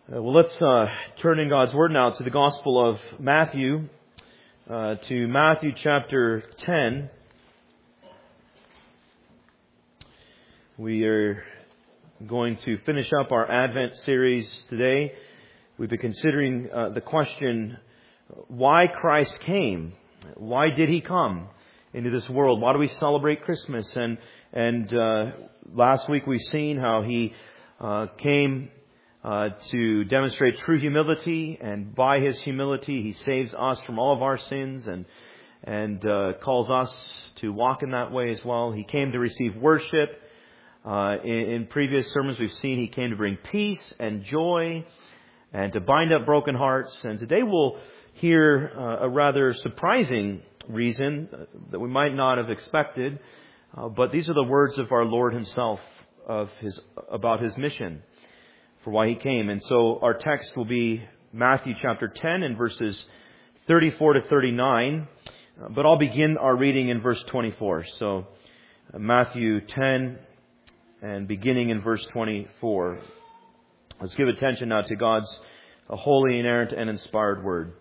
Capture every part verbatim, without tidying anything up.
Uh, well, let's uh, turn in God's Word now to the Gospel of Matthew, uh, to Matthew chapter ten. We are going to finish up our Advent series today. We've been considering uh, the question, why Christ came? Why did He come into this world? Why do we celebrate Christmas? And and uh, last week we've seen how He uh, came Uh, to demonstrate true humility, and by His humility He saves us from all of our sins and and uh, calls us to walk in that way as well. He came to receive worship. Uh, in, in previous sermons we've seen He came to bring peace and joy and to bind up broken hearts. And today we'll hear uh, a rather surprising reason that we might not have expected. Uh, but these are the words of our Lord Himself of His about His mission, for why He came. And so our text will be Matthew chapter ten and verses thirty-four to thirty-nine. But I'll begin our reading in verse twenty-four. So Matthew ten and beginning in verse twenty-four. Let's give attention now to God's holy, inerrant, and inspired word.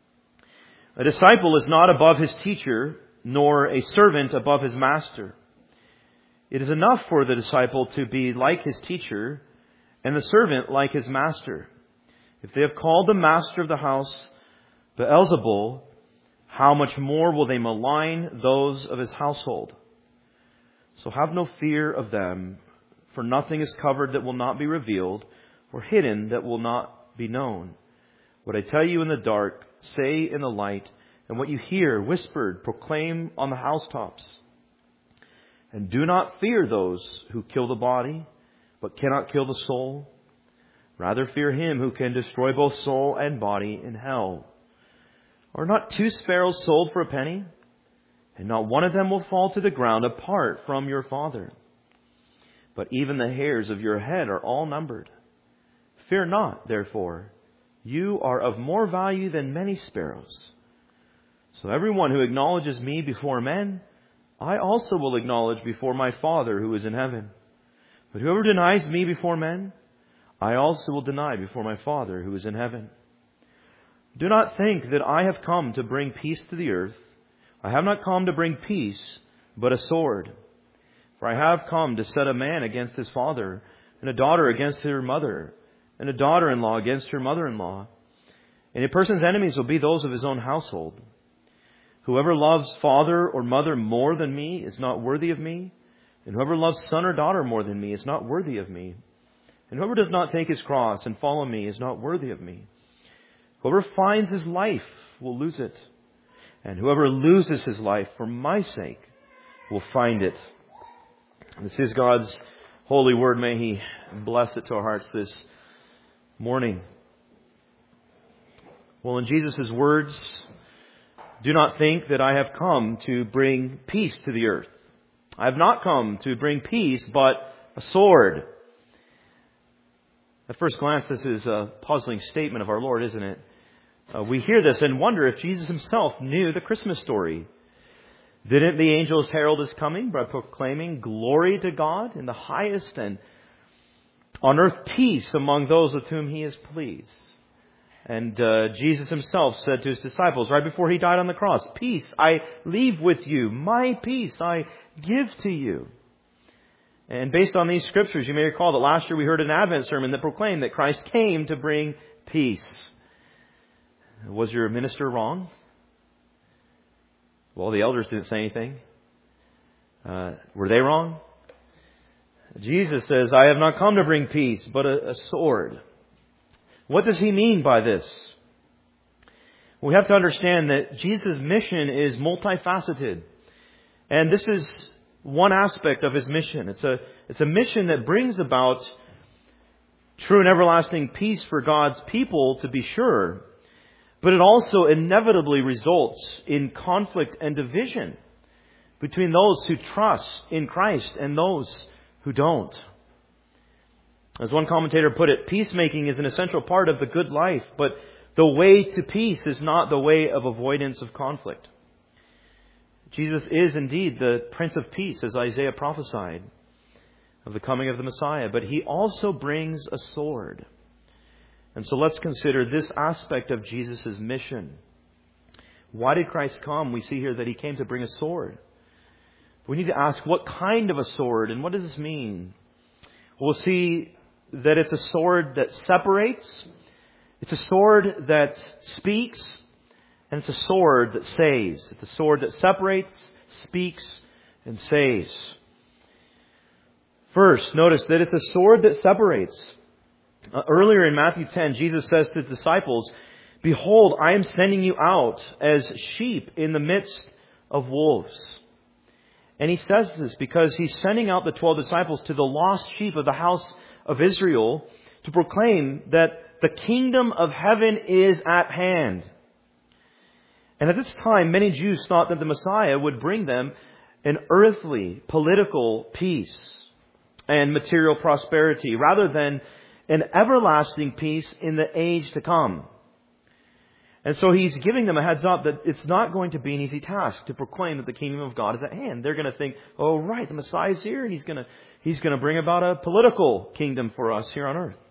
A disciple is not above his teacher, nor a servant above his master. It is enough for the disciple to be like his teacher, and the servant like his master. If they have called the master of the house Beelzebul, how much more will they malign those of his household? So have no fear of them, for nothing is covered that will not be revealed, or hidden that will not be known. What I tell you in the dark, say in the light, and what you hear whispered, proclaim on the housetops. And do not fear those who kill the body, but cannot kill the soul. Rather fear Him who can destroy both soul and body in hell. Are not two sparrows sold for a penny? And not one of them will fall to the ground apart from your Father. But even the hairs of your head are all numbered. Fear not, therefore. You are of more value than many sparrows. So everyone who acknowledges me before men, I also will acknowledge before my Father who is in heaven. But whoever denies me before men, I also will deny before my Father who is in heaven. Do not think that I have come to bring peace to the earth. I have not come to bring peace, but a sword. For I have come to set a man against his father, and a daughter against her mother, and a daughter-in-law against her mother-in-law. And a person's enemies will be those of his own household. Whoever loves father or mother more than me is not worthy of me. And whoever loves son or daughter more than me is not worthy of me. And whoever does not take his cross and follow me is not worthy of me. Whoever finds his life will lose it. And whoever loses his life for my sake will find it. This is God's holy word. May He bless it to our hearts this morning. Well, in Jesus' words, do not think that I have come to bring peace to the earth. I have not come to bring peace, but a sword. At first glance, this is a puzzling statement of our Lord, isn't it? Uh, we hear this and wonder if Jesus Himself knew the Christmas story. Didn't the angels herald His coming by proclaiming glory to God in the highest, and on earth peace among those with whom He is pleased? And uh, Jesus Himself said to His disciples right before He died on the cross, peace I leave with you, my peace I give to you. And based on these scriptures, you may recall that last year we heard an Advent sermon that proclaimed that Christ came to bring peace. Was your minister wrong? Well, the elders didn't say anything. Uh, were they wrong? Jesus says, I have not come to bring peace, but a, a sword. What does He mean by this? We have to understand that Jesus' mission is multifaceted. And this is one aspect of His mission. It's a, it's a mission that brings about true and everlasting peace for God's people, to be sure. But it also inevitably results in conflict and division between those who trust in Christ and those who don't. As one commentator put it, peacemaking is an essential part of the good life, but the way to peace is not the way of avoidance of conflict. Jesus is indeed the Prince of Peace, as Isaiah prophesied of the coming of the Messiah, but He also brings a sword. And so let's consider this aspect of Jesus' mission. Why did Christ come? We see here that He came to bring a sword. We need to ask, what kind of a sword? And what does this mean? We'll see that it's a sword that separates. It's a sword that speaks. And it's a sword that saves. It's a sword that separates, speaks, and saves. First, notice that it's a sword that separates. Uh, earlier in Matthew ten, Jesus says to His disciples, "Behold, I am sending you out as sheep in the midst of wolves." And He says this because He's sending out the twelve disciples to the lost sheep of the house of Israel to proclaim that the kingdom of heaven is at hand. And at this time, many Jews thought that the Messiah would bring them an earthly, political peace and material prosperity, rather than an everlasting peace in the age to come. And so He's giving them a heads up that it's not going to be an easy task to proclaim that the kingdom of God is at hand. They're going to think, oh right, the Messiah is here and He's going to, He's going to bring about a political kingdom for us here on earth.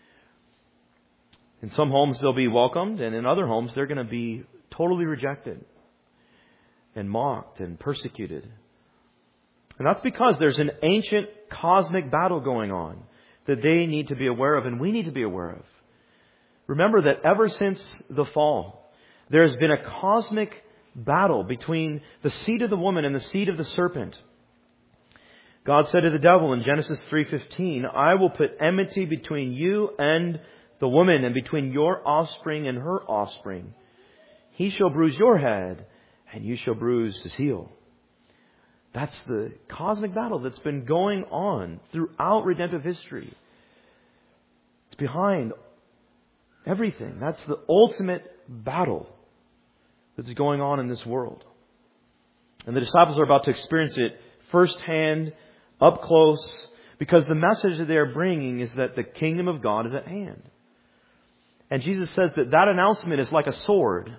In some homes they'll be welcomed, and in other homes they're going to be totally rejected and mocked and persecuted. And that's because there's an ancient cosmic battle going on that they need to be aware of and we need to be aware of. Remember that ever since the fall, there has been a cosmic battle between the seed of the woman and the seed of the serpent. God said to the devil in Genesis three fifteen, "I will put enmity between you and the woman, and between your offspring and her offspring. He shall bruise your head, and you shall bruise his heel." That's the cosmic battle that's been going on throughout redemptive history. It's behind everything. That's the ultimate battle that's going on in this world. And the disciples are about to experience it firsthand, up close, because the message that they are bringing is that the kingdom of God is at hand. And Jesus says that that announcement is like a sword.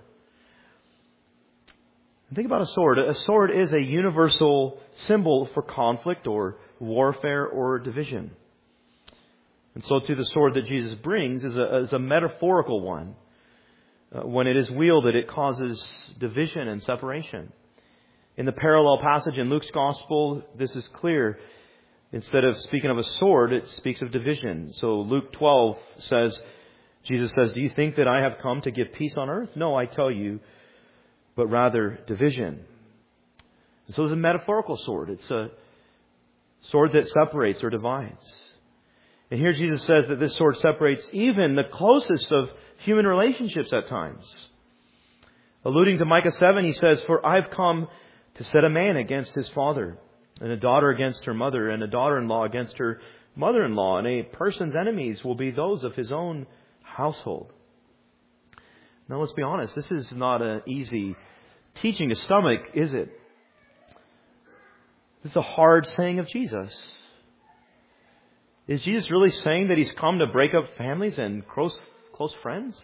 Think about a sword. A sword is a universal symbol for conflict or warfare or division. And so too the sword that Jesus brings is a, is a metaphorical one. Uh, when it is wielded, it causes division and separation. In the parallel passage in Luke's Gospel, this is clear. Instead of speaking of a sword, it speaks of division. So Luke twelve says, Jesus says, "Do you think that I have come to give peace on earth? No, I tell you, but rather division." And so it's a metaphorical sword. It's a sword that separates or divides. And here Jesus says that this sword separates even the closest of human relationships at times. Alluding to Micah seven, he says, "For I've come to set a man against his father, and a daughter against her mother, and a daughter-in-law against her mother-in-law, and a person's enemies will be those of his own household." Now let's be honest, this is not an easy teaching to stomach, is it? This is a hard saying of Jesus. Is Jesus really saying that He's come to break up families and close, close friends?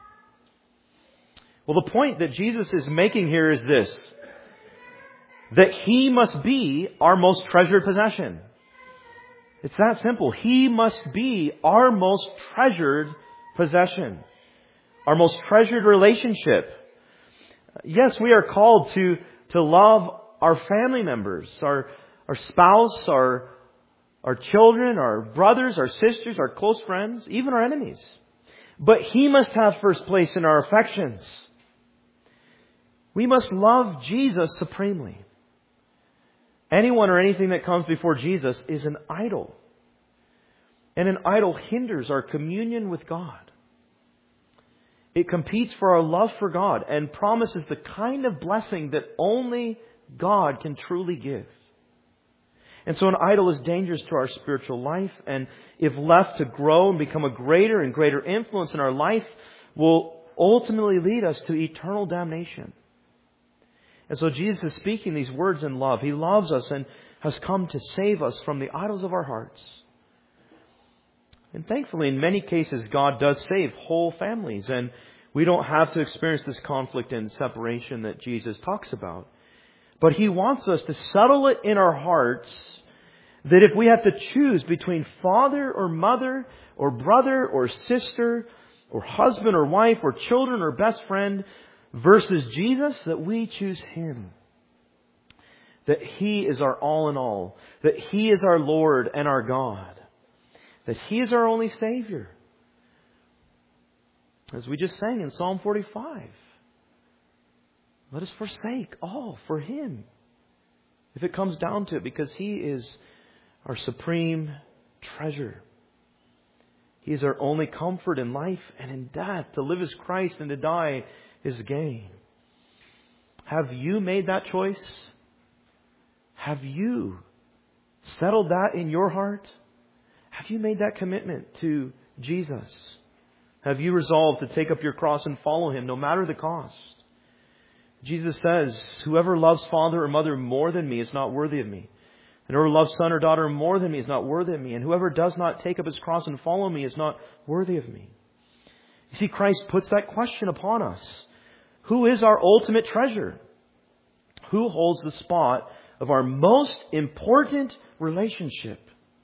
Well, the point that Jesus is making here is this: that He must be our most treasured possession. It's that simple. He must be our most treasured possession. Our most treasured relationship. Yes, we are called to, to love our family members, our, our spouse, our, our children, our brothers, our sisters, our close friends, even our enemies. But He must have first place in our affections. We must love Jesus supremely. Anyone or anything that comes before Jesus is an idol. And an idol hinders our communion with God. It competes for our love for God and promises the kind of blessing that only God can truly give. And so an idol is dangerous to our spiritual life, and if left to grow and become a greater and greater influence in our life, will ultimately lead us to eternal damnation. And so Jesus is speaking these words in love. He loves us and has come to save us from the idols of our hearts. And thankfully, in many cases, God does save whole families. And we don't have to experience this conflict and separation that Jesus talks about. But He wants us to settle it in our hearts that if we have to choose between father or mother or brother or sister or husband or wife or children or best friend versus Jesus, that we choose Him. That He is our all in all. That He is our Lord and our God. That He is our only Savior. As we just sang in Psalm forty-five. Let us forsake all for Him. If it comes down to it, because He is our supreme treasure. He is our only comfort in life and in death. To live is Christ and to die is gain. Have you made that choice? Have you settled that in your heart? Have you made that commitment to Jesus? Have you resolved to take up your cross and follow Him no matter the cost? Jesus says, whoever loves father or mother more than me is not worthy of me. And whoever loves son or daughter more than me is not worthy of me. And whoever does not take up his cross and follow me is not worthy of me. You see, Christ puts that question upon us. Who is our ultimate treasure? Who holds the spot of our most important relationship?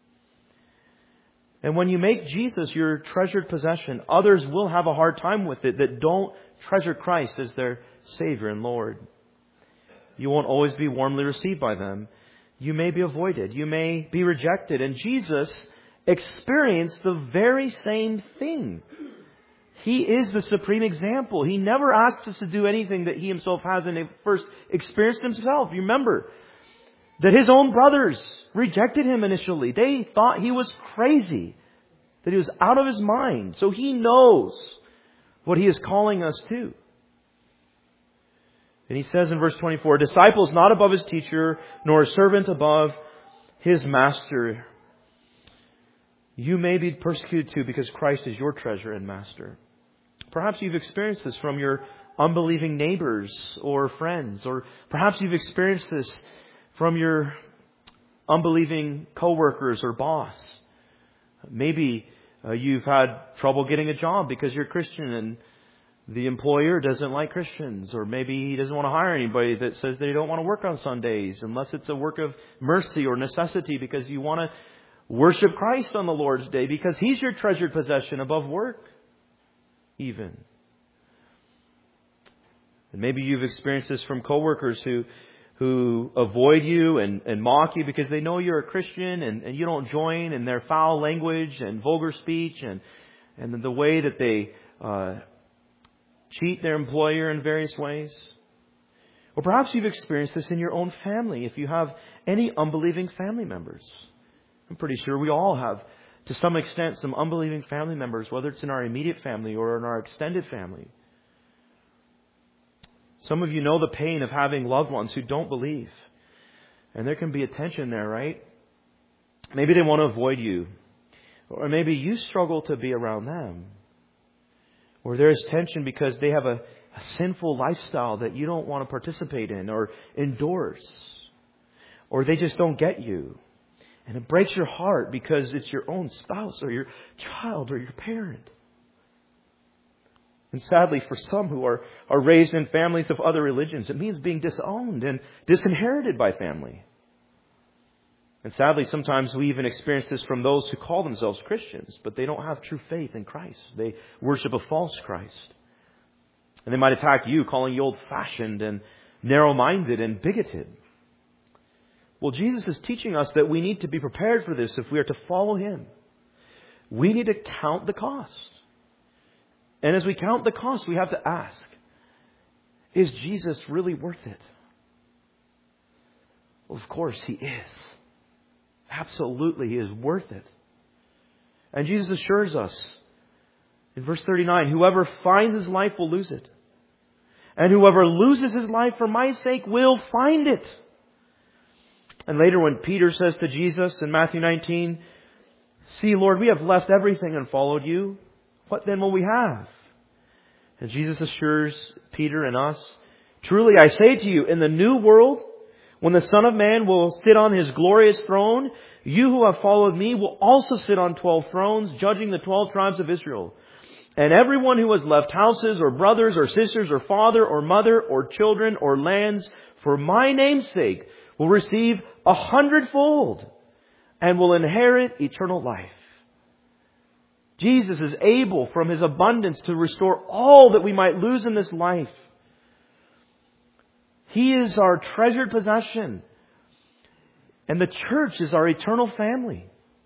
And when you make Jesus your treasured possession, others will have a hard time with it that don't treasure Christ as their Savior and Lord. You won't always be warmly received by them. You may be avoided. You may be rejected. And Jesus experienced the very same thing. He is the supreme example. He never asks us to do anything that He Himself hasn't first experienced Himself. You remember that His own brothers rejected Him initially. They thought He was crazy, that He was out of His mind. So He knows what He is calling us to. And He says in verse twenty-four, a disciple is not above his teacher, nor a servant above his master. You may be persecuted too because Christ is your treasure and master. Perhaps you've experienced this from your unbelieving neighbors or friends. Or perhaps you've experienced this from your unbelieving coworkers or boss. Maybe uh, you've had trouble getting a job because you're Christian and the employer doesn't like Christians. Or maybe he doesn't want to hire anybody that says they don't want to work on Sundays unless it's a work of mercy or necessity, because you want to worship Christ on the Lord's Day because He's your treasured possession above work even. And maybe you've experienced this from coworkers who who avoid you and, and mock you because they know you're a Christian and, and you don't join in their foul language and vulgar speech and, and the way that they uh, cheat their employer in various ways. Or perhaps you've experienced this in your own family if you have any unbelieving family members. I'm pretty sure we all have, to some extent, some unbelieving family members, whether it's in our immediate family or in our extended family. Some of you know the pain of having loved ones who don't believe. And there can be a tension there, right? Maybe they want to avoid you. Or maybe you struggle to be around them. Or there is tension because they have a, a sinful lifestyle that you don't want to participate in or endorse. Or they just don't get you. And it breaks your heart because it's your own spouse or your child or your parent. And sadly, for some who are, are raised in families of other religions, it means being disowned and disinherited by family. And sadly, sometimes we even experience this from those who call themselves Christians, but they don't have true faith in Christ. They worship a false Christ. And they might attack you, calling you old-fashioned and narrow-minded and bigoted. Well, Jesus is teaching us that we need to be prepared for this if we are to follow Him. We need to count the cost. And as we count the cost, we have to ask, is Jesus really worth it? Well, of course He is. Absolutely, He is worth it. And Jesus assures us in verse thirty-nine, whoever finds his life will lose it. And whoever loses his life for my sake will find it. And later when Peter says to Jesus in Matthew nineteen, see, Lord, we have left everything and followed you. What then will we have? And Jesus assures Peter and us, truly I say to you, in the new world, when the Son of Man will sit on His glorious throne, you who have followed me will also sit on twelve thrones, judging the twelve tribes of Israel. And everyone who has left houses or brothers or sisters or father or mother or children or lands for my name's sake will receive a hundredfold and will inherit eternal life. Jesus is able from His abundance to restore all that we might lose in this life. He is our treasured possession. And the church is our eternal family.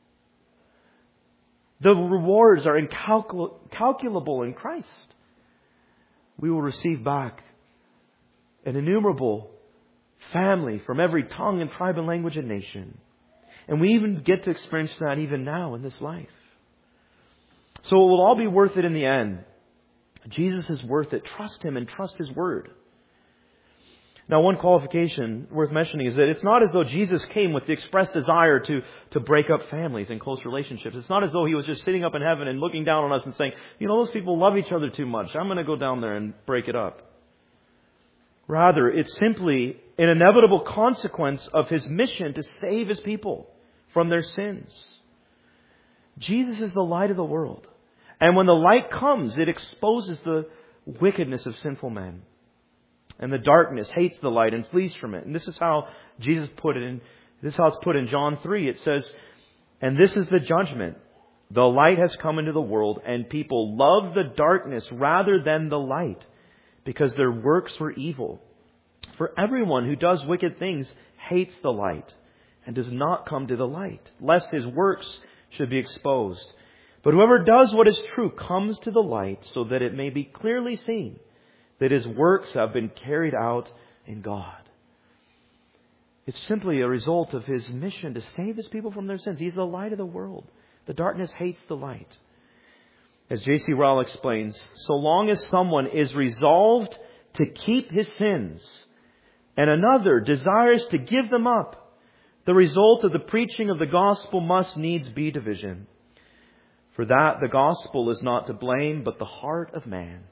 The rewards are incalculable in Christ. We will receive back an innumerable family from every tongue and tribe and language and nation. And we even get to experience that even now in this life. So it will all be worth it in the end. Jesus is worth it. Trust Him and trust His Word. Now, one qualification worth mentioning is that it's not as though Jesus came with the express desire to, to break up families and close relationships. It's not as though He was just sitting up in heaven and looking down on us and saying, you know, those people love each other too much. I'm going to go down there and break it up. Rather, it's simply an inevitable consequence of His mission to save His people from their sins. Jesus is the light of the world. And when the light comes, it exposes the wickedness of sinful men. And the darkness hates the light and flees from it. And this is how Jesus put it in, this is how it's put in John three. It says, and this is the judgment. The light has come into the world, and people love the darkness rather than the light, because their works were evil. For everyone who does wicked things hates the light and does not come to the light, lest his works should be exposed. But whoever does what is true comes to the light, so that it may be clearly seen that his works have been carried out in God. It's simply a result of His mission to save His people from their sins. He's the light of the world. The darkness hates the light. As J C Ryle explains, so long as someone is resolved to keep his sins and another desires to give them up, the result of the preaching of the gospel must needs be division. For that the gospel is not to blame, but the heart of man.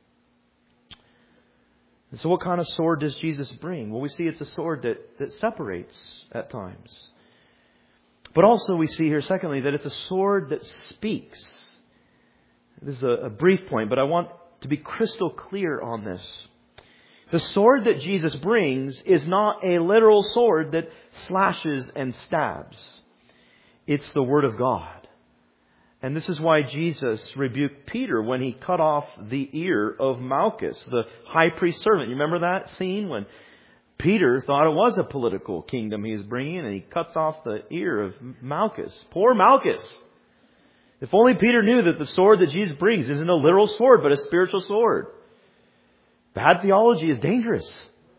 And so what kind of sword does Jesus bring? Well, we see it's a sword that, that separates at times. But also we see here, secondly, that it's a sword that speaks. This is a, a brief point, but I want to be crystal clear on this. The sword that Jesus brings is not a literal sword that slashes and stabs. It's the Word of God. And this is why Jesus rebuked Peter when he cut off the ear of Malchus, the high priest servant. You remember that scene when Peter thought it was a political kingdom he was bringing in, and he cuts off the ear of Malchus. Poor Malchus. If only Peter knew that the sword that Jesus brings isn't a literal sword, but a spiritual sword. Bad theology is dangerous.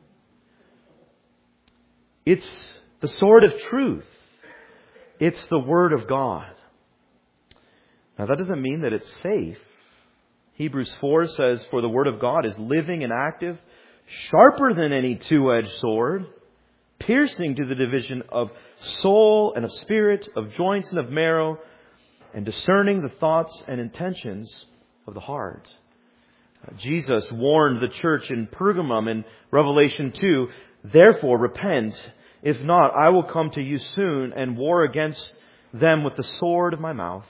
It's the sword of truth. It's the Word of God. Now, that doesn't mean that it's safe. Hebrews four says, for the Word of God is living and active, sharper than any two-edged sword, piercing to the division of soul and of spirit, of joints and of marrow, and discerning the thoughts and intentions of the heart. Jesus warned the church in Pergamum in Revelation two, therefore repent, if not, I will come to you soon and war against them with the sword of my mouth.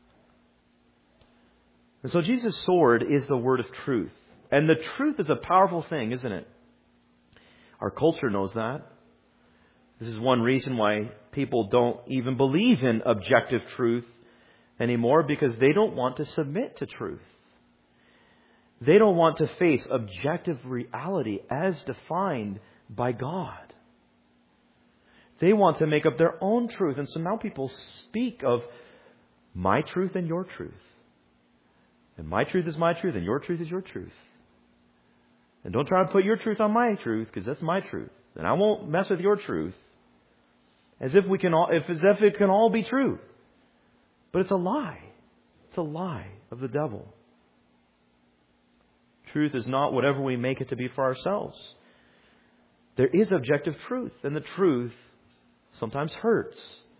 And so Jesus' sword is the word of truth. And the truth is a powerful thing, isn't it? Our culture knows that. This is one reason why people don't even believe in objective truth anymore, because they don't want to submit to truth. They don't want to face objective reality as defined by God. They want to make up their own truth. And so now people speak of my truth and your truth. And my truth is my truth and your truth is your truth. And don't try to put your truth on my truth, because that's my truth. And I won't mess with your truth. As if we can all, if, as if it can all be true. But it's a lie. It's a lie of the devil. Truth is not whatever we make it to be for ourselves. There is objective truth, and the truth sometimes hurts.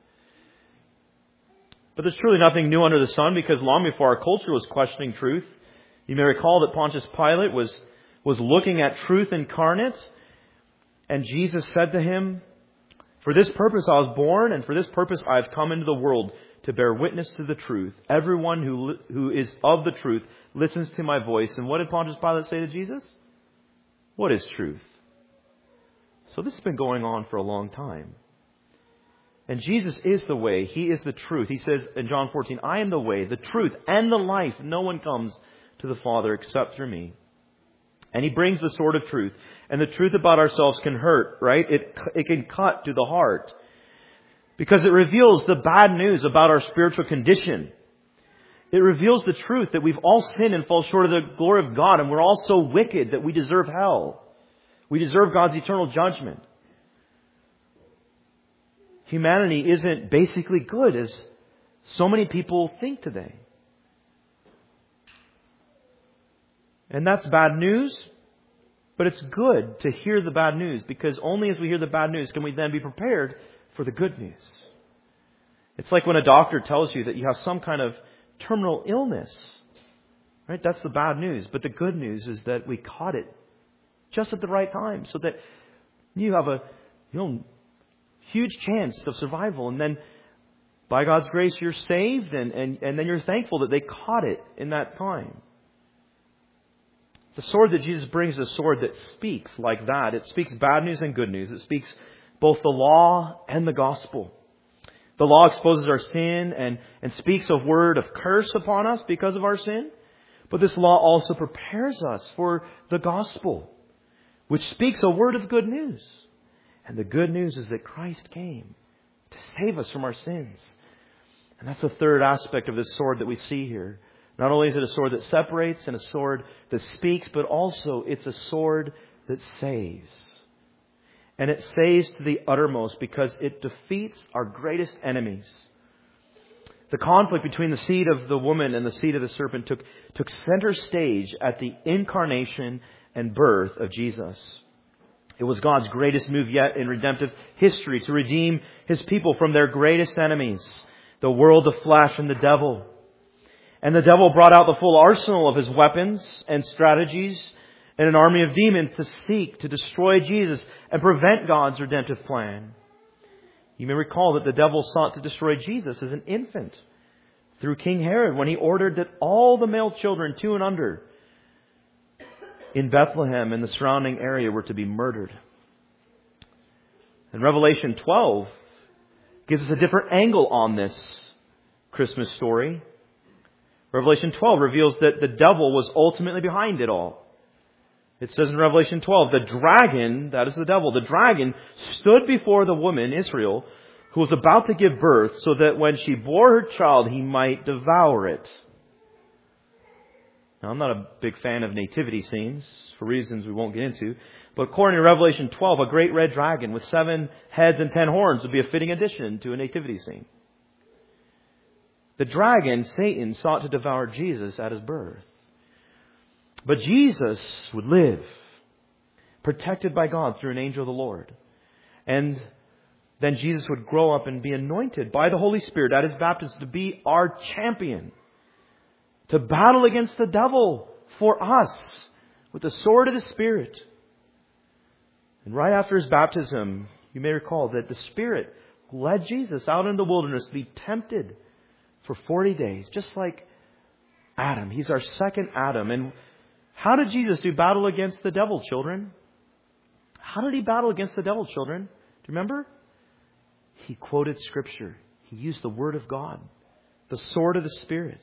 But there's truly nothing new under the sun, because long before our culture was questioning truth, you may recall that Pontius Pilate was, was looking at truth incarnate, and Jesus said to him, for this purpose I was born, and for this purpose I have come into the world, to bear witness to the truth. Everyone who who is of the truth listens to my voice. And what did Pontius Pilate say to Jesus? What is truth? So this has been going on for a long time. And Jesus is the way. He is the truth. He says in John fourteen, I am the way, the truth, and the life. No one comes to the Father except through me. And He brings the sword of truth. And the truth about ourselves can hurt, right? It, it can cut to the heart. Because it reveals the bad news about our spiritual condition. It reveals the truth that we've all sinned and fall short of the glory of God. And we're all so wicked that we deserve hell. We deserve God's eternal judgment. Humanity isn't basically good as so many people think today. And that's bad news, but it's good to hear the bad news, because only as we hear the bad news can we then be prepared for the good news. It's like when a doctor tells you that you have some kind of terminal illness, right? That's the bad news. But the good news is that we caught it just at the right time, so that you have a you know, huge chance of survival. And then by God's grace, you're saved, and, and, and then you're thankful that they caught it in that time. The sword that Jesus brings is a sword that speaks like that. It speaks bad news and good news. It speaks both the law and the gospel. The law exposes our sin and, and speaks a word of curse upon us because of our sin. But this law also prepares us for the gospel, which speaks a word of good news. And the good news is that Christ came to save us from our sins. And that's the third aspect of this sword that we see here. Not only is it a sword that separates and a sword that speaks, but also it's a sword that saves. And it saves to the uttermost because it defeats our greatest enemies. The conflict between the seed of the woman and the seed of the serpent took, took center stage at the incarnation and birth of Jesus. It was God's greatest move yet in redemptive history to redeem His people from their greatest enemies, the world, the flesh, and the devil. And the devil brought out the full arsenal of his weapons and strategies and an army of demons to seek to destroy Jesus and prevent God's redemptive plan. You may recall that the devil sought to destroy Jesus as an infant through King Herod when he ordered that all the male children two and under in Bethlehem and the surrounding area were to be murdered. And Revelation twelve gives us a different angle on this Christmas story. Revelation twelve reveals that the devil was ultimately behind it all. It says in Revelation twelve, the dragon, that is the devil, the dragon stood before the woman, Israel, who was about to give birth, so that when she bore her child, he might devour it. Now, I'm not a big fan of nativity scenes, for reasons we won't get into. But according to Revelation twelve, a great red dragon with seven heads and ten horns would be a fitting addition to a nativity scene. The dragon, Satan, sought to devour Jesus at His birth. But Jesus would live, protected by God through an angel of the Lord. And then Jesus would grow up and be anointed by the Holy Spirit at His baptism to be our champion, to battle against the devil for us with the sword of the Spirit. And right after His baptism, you may recall that the Spirit led Jesus out in the wilderness to be tempted for forty days, just like Adam. He's our second Adam. And how did Jesus do battle against the devil, children? How did He battle against the devil, children? Do you remember? He quoted Scripture. He used the Word of God, the sword of the Spirit.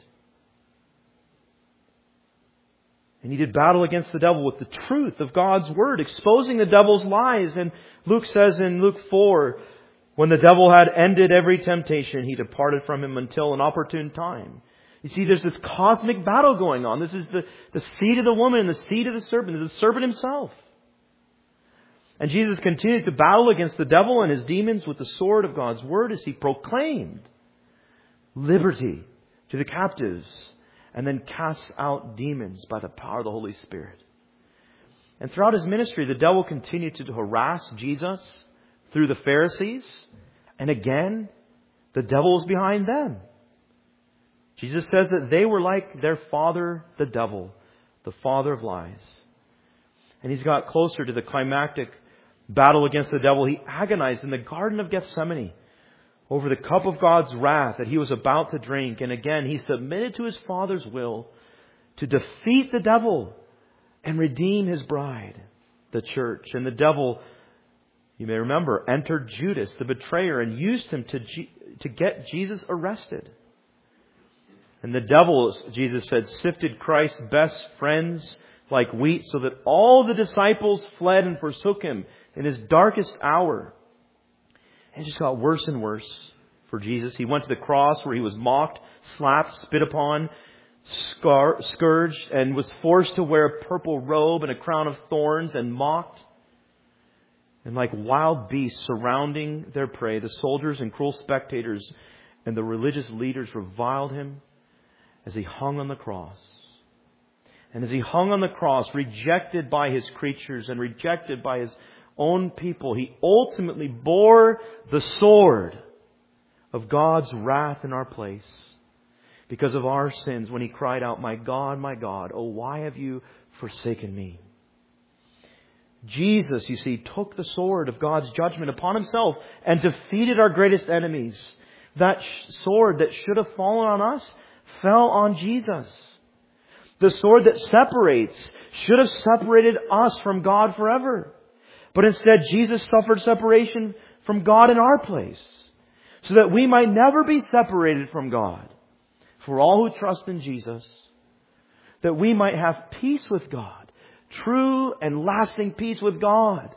And He did battle against the devil with the truth of God's Word, exposing the devil's lies. And Luke says in Luke four, when the devil had ended every temptation, he departed from him until an opportune time. You see, there's this cosmic battle going on. This is the, the seed of the woman and the seed of the serpent. This is the serpent himself. And Jesus continued to battle against the devil and his demons with the sword of God's Word as He proclaimed liberty to the captives and then casts out demons by the power of the Holy Spirit. And throughout His ministry, the devil continued to harass Jesus through the Pharisees. And again, the devil was behind them. Jesus says that they were like their father, the devil, the father of lies. And He's got closer to the climactic battle against the devil. He agonized in the Garden of Gethsemane over the cup of God's wrath that He was about to drink. And again, He submitted to His Father's will to defeat the devil and redeem His bride, the church. And the devil You may remember, entered Judas, the betrayer, and used him to, G- to get Jesus arrested. And the devil, Jesus said, sifted Christ's best friends like wheat, so that all the disciples fled and forsook him in his darkest hour. And it just got worse and worse for Jesus. He went to the cross where he was mocked, slapped, spit upon, scar- scourged, and was forced to wear a purple robe and a crown of thorns and mocked. And like wild beasts surrounding their prey, the soldiers and cruel spectators and the religious leaders reviled him as he hung on the cross. And as he hung on the cross, rejected by his creatures and rejected by his own people, he ultimately bore the sword of God's wrath in our place because of our sins when he cried out, "My God, my God, oh, why have you forsaken me?" Jesus, you see, took the sword of God's judgment upon himself and defeated our greatest enemies. That sword that should have fallen on us fell on Jesus. The sword that separates should have separated us from God forever. But instead, Jesus suffered separation from God in our place, so that we might never be separated from God. For all who trust in Jesus, that we might have peace with God, true and lasting peace with God.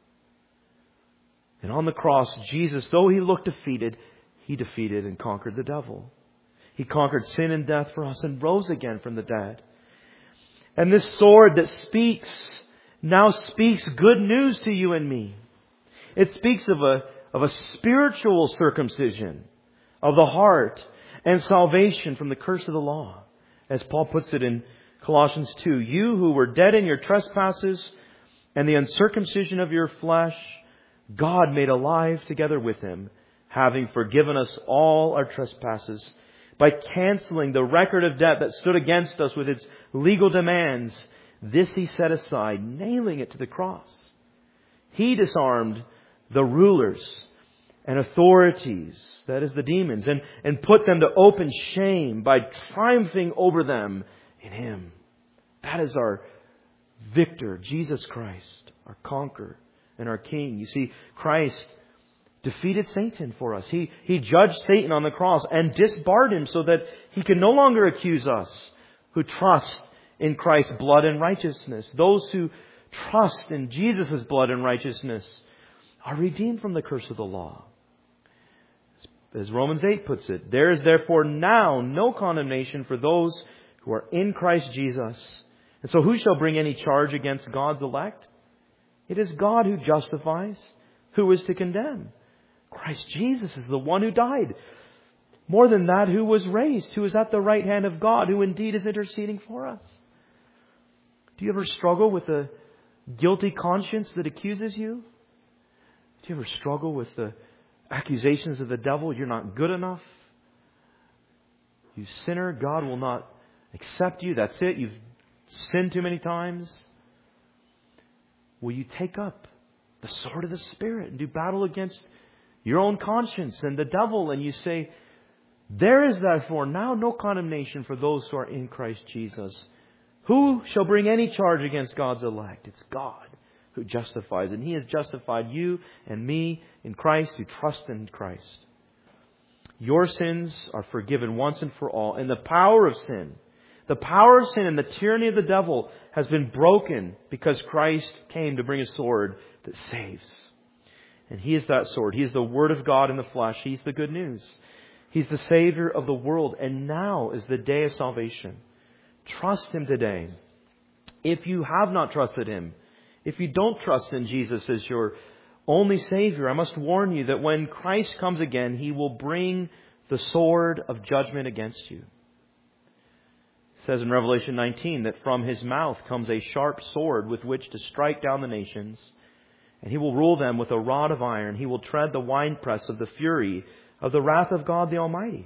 And on the cross, Jesus, though he looked defeated, he defeated and conquered the devil. He conquered sin and death for us and rose again from the dead. And this sword that speaks now speaks good news to you and me. It speaks of a, of a spiritual circumcision of the heart and salvation from the curse of the law. As Paul puts it in Colossians two, "You who were dead in your trespasses and the uncircumcision of your flesh, God made alive together with him, having forgiven us all our trespasses, by canceling the record of debt that stood against us with its legal demands. This he set aside, nailing it to the cross. He disarmed the rulers and authorities," that is the demons, and, and put them to open shame by triumphing over them in him. That is our victor, Jesus Christ, our conqueror and our King. You see, Christ defeated Satan for us. He, he judged Satan on the cross and disbarred him so that he can no longer accuse us who trust in Christ's blood and righteousness. Those who trust in Jesus' blood and righteousness are redeemed from the curse of the law. As Romans eight puts it, "There is therefore now no condemnation for those who are in Christ Jesus." And so who shall bring any charge against God's elect? It is God who justifies. Who is to condemn? Christ Jesus is the one who died. More than that, who was raised, who is at the right hand of God, who indeed is interceding for us. Do you ever struggle with a guilty conscience that accuses you? Do you ever struggle with the accusations of the devil? You're not good enough. You sinner, God will not accept you. That's it. You've sinned too many times. Will you take up the sword of the Spirit and do battle against your own conscience and the devil, and you say, "There is therefore now no condemnation for those who are in Christ Jesus." Who shall bring any charge against God's elect? It's God who justifies, and he has justified you and me in Christ, who trust in Christ. Your sins are forgiven once and for all, and the power of sin, the power of sin and the tyranny of the devil has been broken because Christ came to bring a sword that saves. And he is that sword. He is the Word of God in the flesh. He's the good news. He's the Savior of the world. And now is the day of salvation. Trust him today. If you have not trusted him, if you don't trust in Jesus as your only Savior, I must warn you that when Christ comes again, he will bring the sword of judgment against you. It says in Revelation nineteen that from his mouth comes a sharp sword with which to strike down the nations. And he will rule them with a rod of iron. He will tread the winepress of the fury of the wrath of God the Almighty.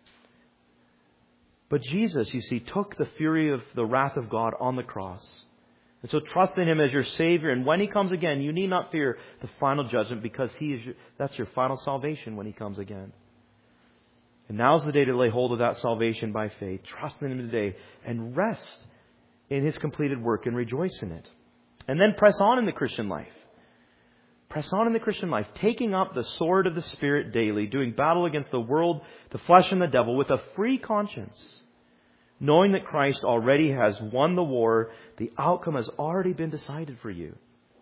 But Jesus, you see, took the fury of the wrath of God on the cross. And so trust in him as your Savior. And when he comes again, you need not fear the final judgment, because he is your, that's your final salvation when he comes again. And now's the day to lay hold of that salvation by faith. Trust in him today and rest in his completed work and rejoice in it. And then press on in the Christian life. Press on in the Christian life, taking up the sword of the Spirit daily, doing battle against the world, the flesh, and the devil with a free conscience, knowing that Christ already has won the war. The outcome has already been decided for you.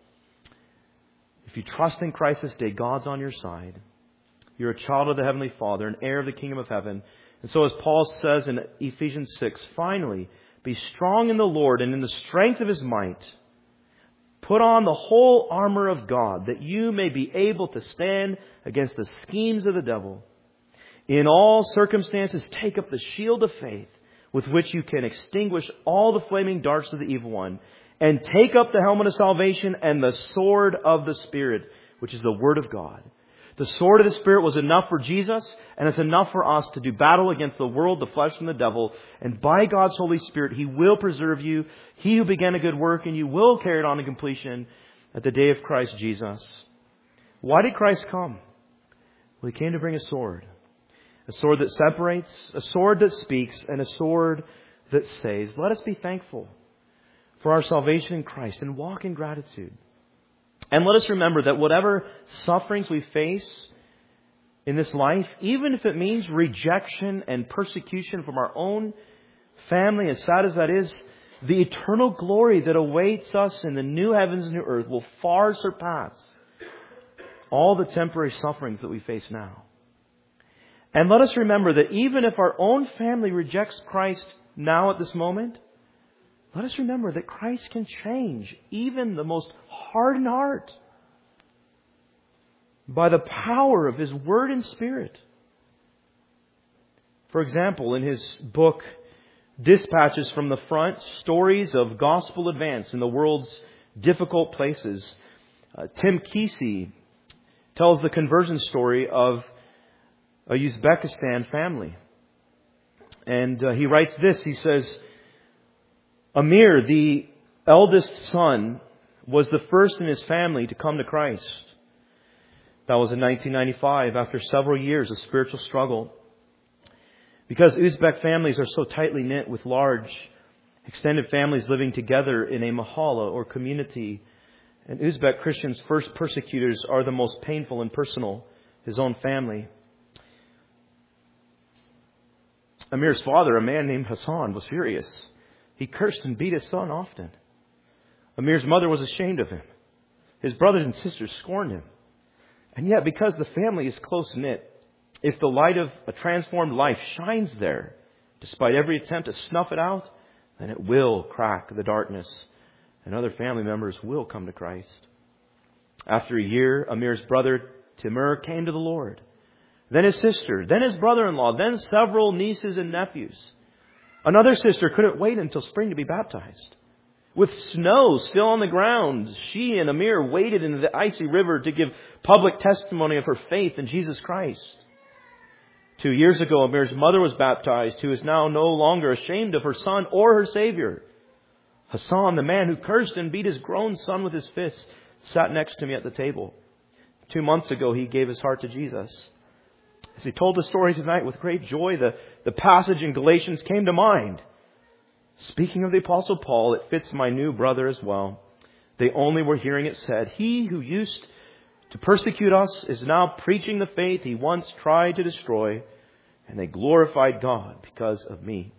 If you trust in Christ this day, God's on your side. You're a child of the Heavenly Father, an heir of the kingdom of heaven. And so as Paul says in Ephesians six, finally, be strong in the Lord and in the strength of His might. Put on the whole armor of God, that you may be able to stand against the schemes of the devil. In all circumstances, take up the shield of faith, with which you can extinguish all the flaming darts of the evil one. And take up the helmet of salvation and the sword of the Spirit, which is the Word of God. The sword of the Spirit was enough for Jesus, and it's enough for us to do battle against the world, the flesh, and the devil. And by God's Holy Spirit, He will preserve you. He who began a good work in you will carry it on to completion at the day of Christ Jesus. Why did Christ come? Well, He came to bring a sword. A sword that separates, a sword that speaks, and a sword that saves. Let us be thankful for our salvation in Christ and walk in gratitude. And let us remember that whatever sufferings we face in this life, even if it means rejection and persecution from our own family, as sad as that is, the eternal glory that awaits us in the new heavens and new earth will far surpass all the temporary sufferings that we face now. And let us remember that even if our own family rejects Christ now at this moment, let us remember that Christ can change even the most hardened heart by the power of His Word and Spirit. For example, in his book, Dispatches from the Front, Stories of Gospel Advance in the World's Difficult Places, uh, Tim Kesey tells the conversion story of a Uzbekistan family. And uh, he writes this, he says, Amir, the eldest son, was the first in his family to come to Christ. That was in nineteen ninety-five, after several years of spiritual struggle. Because Uzbek families are so tightly knit with large, extended families living together in a mahalla or community, and Uzbek Christians' first persecutors are the most painful and personal, his own family. Amir's father, a man named Hassan, was furious. He cursed and beat his son often. Amir's mother was ashamed of him. His brothers and sisters scorned him. And yet, because the family is close-knit, if the light of a transformed life shines there, despite every attempt to snuff it out, then it will crack the darkness, and other family members will come to Christ. After a year, Amir's brother Timur came to the Lord. Then his sister, then his brother-in-law, then several nieces and nephews. Another sister couldn't wait until spring to be baptized. With snow still on the ground, she and Amir waded into the icy river to give public testimony of her faith in Jesus Christ. Two years ago, Amir's mother was baptized, who is now no longer ashamed of her son or her Savior. Hassan, the man who cursed and beat his grown son with his fists, sat next to me at the table. Two months ago, he gave his heart to Jesus. As he told the story tonight with great joy, the, the passage in Galatians came to mind. Speaking of the Apostle Paul, it fits my new brother as well. They only were hearing it said, He who used to persecute us is now preaching the faith he once tried to destroy, and they glorified God because of me.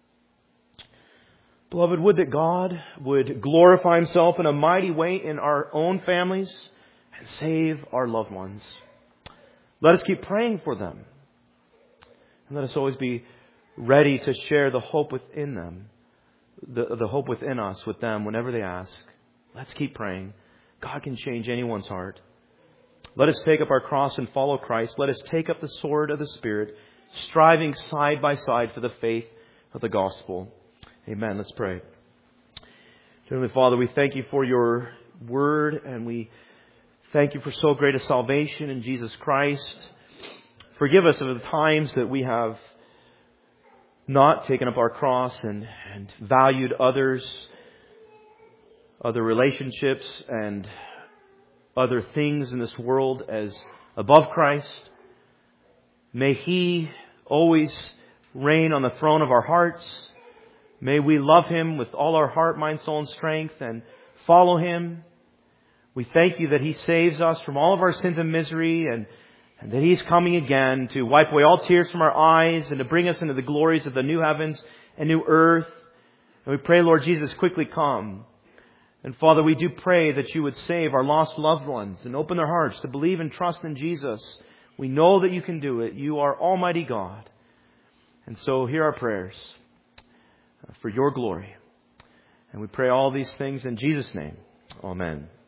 Beloved, would that God would glorify Himself in a mighty way in our own families and save our loved ones. Let us keep praying for them. And let us always be ready to share the hope within them, the, the hope within us with them whenever they ask. Let's keep praying. God can change anyone's heart. Let us take up our cross and follow Christ. Let us take up the sword of the Spirit, striving side by side for the faith of the gospel. Amen. Let's pray. Heavenly Father, we thank You for Your word, and we thank You for so great a salvation in Jesus Christ. Forgive us of the times that we have not taken up our cross and, and valued others, other relationships, and other things in this world as above Christ. May He always reign on the throne of our hearts. May we love Him with all our heart, mind, soul, and strength and follow Him We thank you that He saves us from all of our sins and misery, and, and that He's coming again to wipe away all tears from our eyes and to bring us into the glories of the new heavens and new earth. And we pray, Lord Jesus, quickly come. And Father, we do pray that you would save our lost loved ones and open their hearts to believe and trust in Jesus. We know that you can do it. You are Almighty God. And so hear our prayers for your glory. And we pray all these things in Jesus' name. Amen.